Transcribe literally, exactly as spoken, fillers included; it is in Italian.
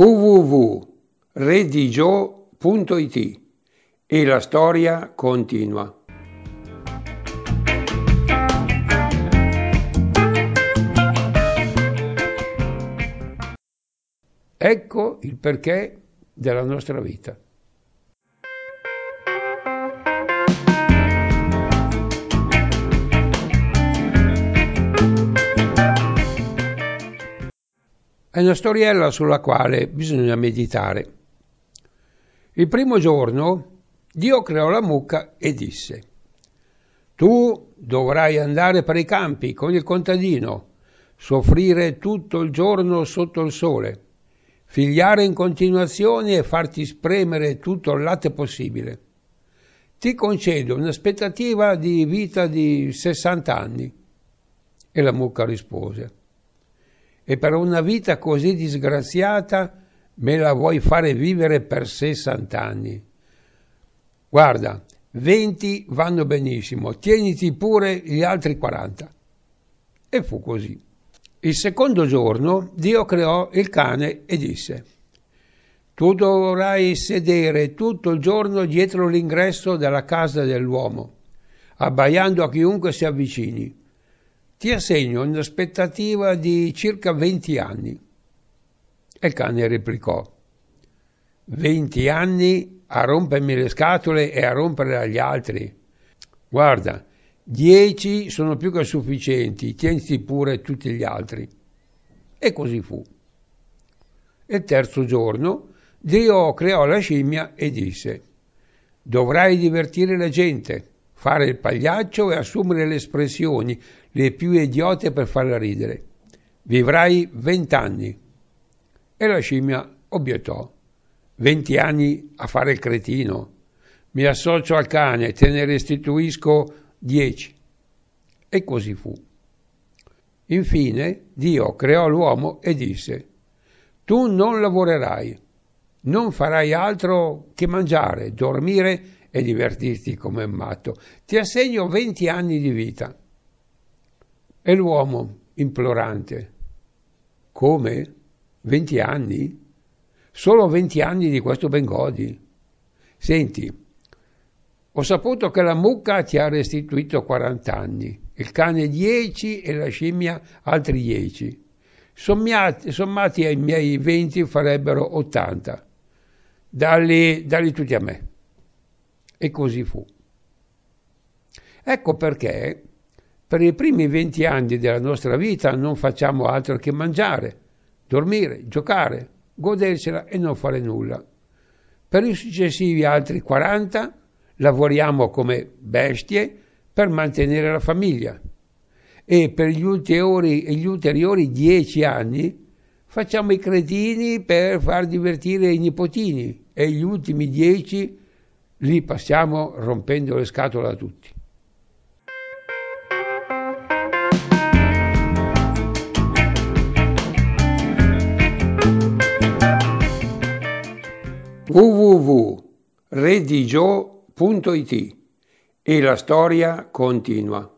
w w w punto redigio punto it e la storia continua. Ecco il perché della nostra vita. È una storiella sulla quale bisogna meditare. Il primo giorno Dio creò la mucca e disse: tu dovrai andare per i campi con il contadino, soffrire tutto il giorno sotto il sole, figliare in continuazione e farti spremere tutto il latte possibile. Ti concedo un'aspettativa di vita di sessanta anni. E la mucca rispose: e per una vita così disgraziata me la vuoi fare vivere per sessanta anni? Guarda, venti vanno benissimo, tieniti pure gli altri quaranta. E fu così. Il secondo giorno Dio creò il cane e disse: tu dovrai sedere tutto il giorno dietro l'ingresso della casa dell'uomo, abbaiando a chiunque si avvicini. Ti assegno un'aspettativa di circa venti anni. E il cane replicò: venti anni a rompermi le scatole e a rompere agli altri? Guarda, dieci sono più che sufficienti, tieniti pure tutti gli altri. E così fu. Il terzo giorno Dio creò la scimmia e disse: dovrai divertire la gente, fare il pagliaccio e assumere le espressioni le più idiote per farla ridere. Vivrai vent'anni. E la scimmia obiettò: venti anni a fare il cretino? Mi associo al cane e te ne restituisco dieci. E così fu. Infine Dio creò l'uomo e disse: tu non lavorerai, non farai altro che mangiare, dormire e divertirti come un matto. Ti assegno venti anni di vita. E l'uomo, implorante: come? Venti anni? Solo venti anni di questo ben godi? Senti, ho saputo che la mucca ti ha restituito quaranta anni, il cane dieci e la scimmia altri dieci. Sommati, sommati ai miei venti farebbero ottanta. Dalli, dalli tutti a me. E così fu. Ecco perché per i primi venti anni della nostra vita non facciamo altro che mangiare, dormire, giocare, godercela e non fare nulla. Per i successivi altri quaranta lavoriamo come bestie per mantenere la famiglia e per gli ulteriori, gli ulteriori dieci anni facciamo i cretini per far divertire i nipotini e gli ultimi dieci li passiamo rompendo le scatole a tutti. w w w punto redigio punto it e la storia continua.